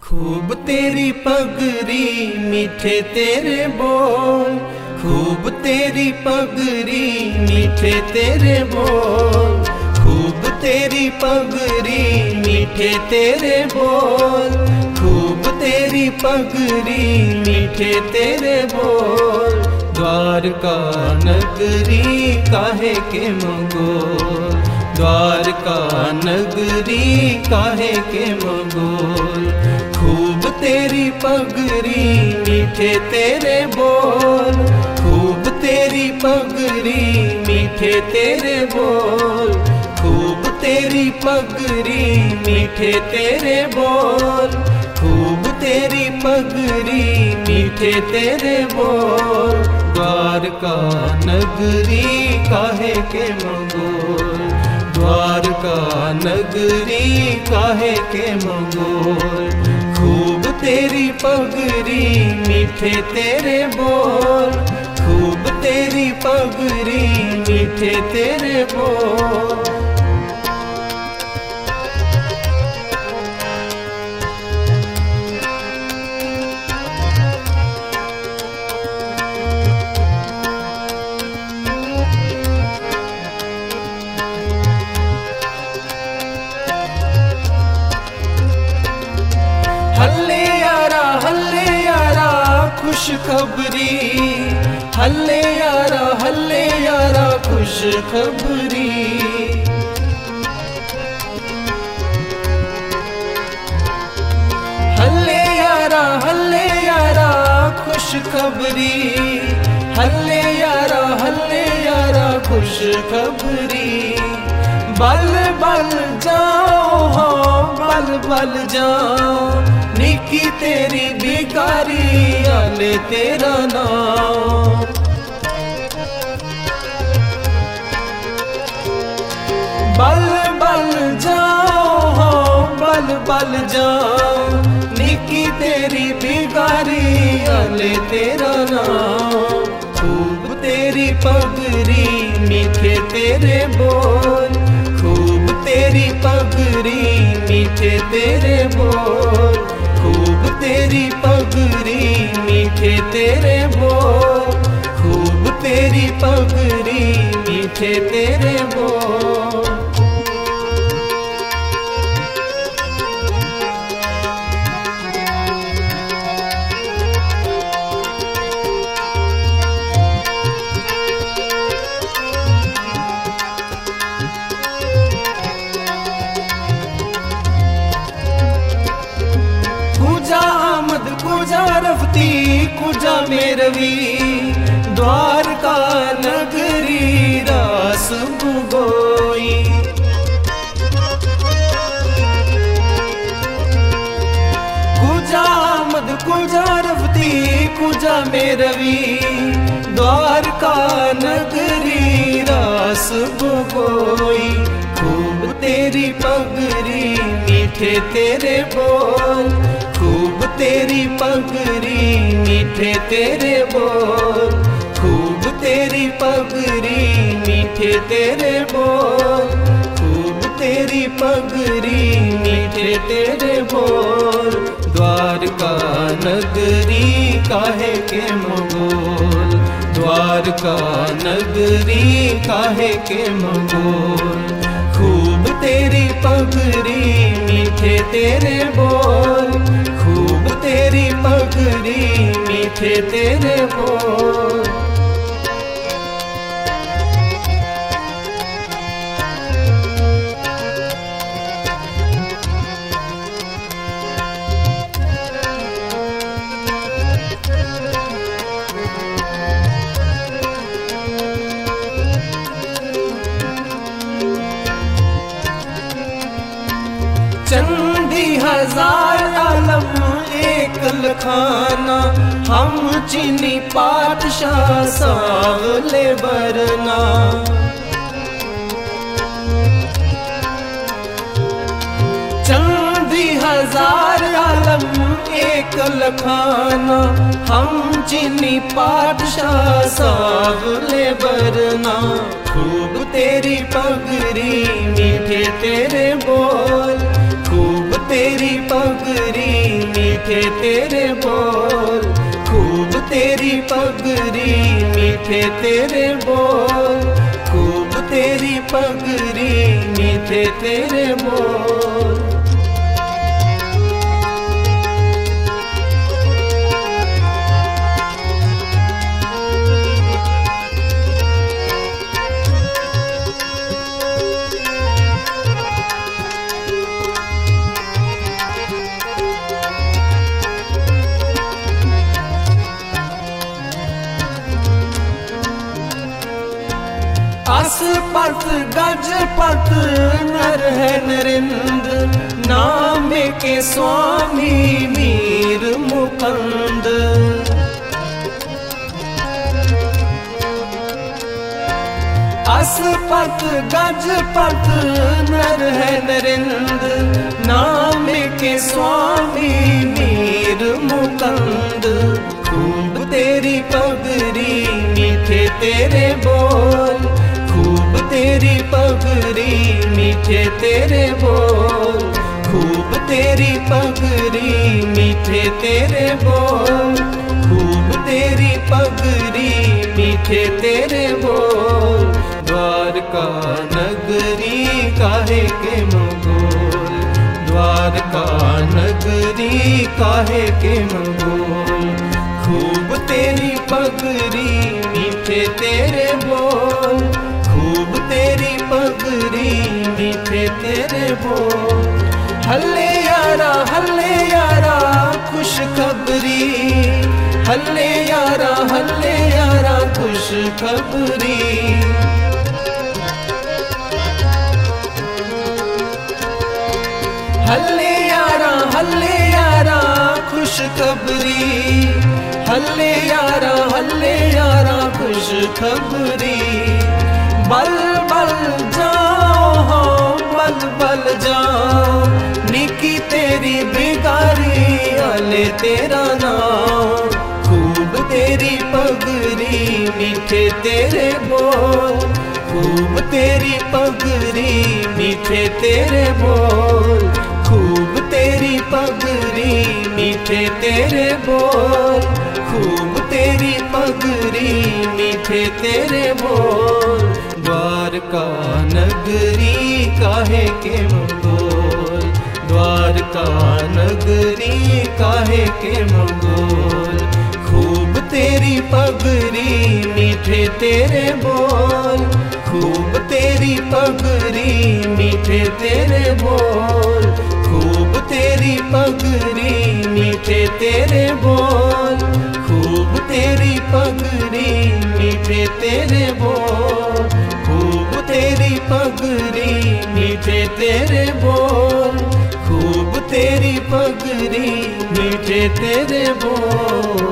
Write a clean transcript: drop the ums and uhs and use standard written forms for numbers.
खूब तेरी पगड़ी मीठे तेरे बोल, खूब तेरी पगड़ी मीठे तेरे बोल, खूब तेरी पगड़ी मीठे तेरे बोल, खूब तेरी पगड़ी मीठे तेरे बोल। द्वारका नगरी काहे के मंगोल, द्वारका नगरी काहे के मंगोल। खूब तेरी पगड़ी मीठे तेरे बोल, खूब तेरी पगड़ी मीठे तेरे बोल, खूब तेरी पगड़ी मीठे तेरे बोल, खूब तेरी पगड़ी मीठे तेरे बोल। द्वारका नगरी काहे के मंगोल, द्वारका नगरी काहे के मंगोल। खूब तेरी पगड़ी मीठे तेरे बोल, खूब तेरी पगड़ी मीठे तेरे बोल। हल्ले यारा खुशखबरी, हल्ले यारा खुशखबरी। हल्ले यारा खुशखबरी, हल्ले यारा खुशखबरी। बल बल जाओ हो बल बल जाओ, निकी तेरी बिगारी आले तेरा नाम। बल बल जाओ हो बल बल जाओ, निकी तेरी बिगारी आले तेरा नाम। खूब तेरी पगड़ी मीठे तेरे बोल, खूब तेरी पगड़ी मीठे तेरे बोल, खूब तेरी पगड़ी मीठे तेरे बोल, खूब तेरी पगड़ी मीठे तेरे बोल। कुजा रफ्ती कुजा मेरवी, द्वारका नगरी रास बुगोई। कुजा आमद कुजा रफ्ती कुजा मेरवी, द्वारका नगरी रास बुगोई। खूब तेरी पगड़ी मीठे तेरे बोल, खूब तेरी पगड़ी मीठे तेरे बोल, खूब तेरी पगड़ी मीठे तेरे बोल, खूब तेरी पगड़ी मीठे तेरे बोल। द्वारका नगरी काहे के मंगोल, द्वारका नगरी काहे के मंगोल। खूब तेरी पगड़ी मीठे तेरे बोल, खूब तेरी पगड़ी मीठे तेरे बोल। चंदी हजार आलम एक लखाना, हम चीनी पातशाह सावले बरना। चंदी हजार आलम एक लखाना, हम चीनी पातशाह सावले बरना। खूब तेरी पगड़ी मीठे तेरे बोल, खूब तेरी पगड़ी मीठे तेरे बोल, खूब तेरी पगड़ी मीठे तेरे बोल, खूब तेरी पगड़ी मीठे तेरे बोल। अस पत गज पत नर है नरिंद, नाम के स्वामी मीर मुकंद। अस पत गज पत नर है नरिंद, नाम के स्वामी मीर मुकंद। खूब तेरी पगड़ी मीठे तेरे बोल, खूब तेरी पगड़ी मीठे तेरे बोल, खूब तेरी पगड़ी मीठे तेरे बोल, खूब तेरी पगड़ी मीठे तेरे बोल। द्वारका नगरी काहे के मंगोल, द्वारका नगरी काहे के मंगोल। खूब तेरी पगड़ी मीठे तेरे बोल, खूब तेरी पगड़ी मीठे तेरे बोल। हल्ले यारा खुश खबरी, हल्ले यारा खुश खबरी। हल्ले यारा खुश खबरी, हल्ले यारा खुश खबरी। बल बल जाओ बल बल जाओ, निकी तेरी बिगारी अले तेरा नाम। खूब तेरी पगड़ी मीठे तेरे बोल, खूब तेरी पगड़ी मीठे तेरे बोल, खूब तेरी पगड़ी मीठे तेरे बोल, खूब तेरी पगड़ी मीठे तेरे बोल। द्वारका नगरी काहे के मंगोल, द्वारका नगरी काहे के मंगोल। खूब तेरी पगड़ी मीठे तेरे बोल, खूब तेरी पगड़ी मीठे तेरे बोल, खूब तेरी पगड़ी मीठे तेरे बोल, खूब तेरी पगड़ी मीठे तेरे बोल, खूब तेरी पगड़ी मीठे तेरे बोल, खूब तेरी पगड़ी मीठे तेरे बोल।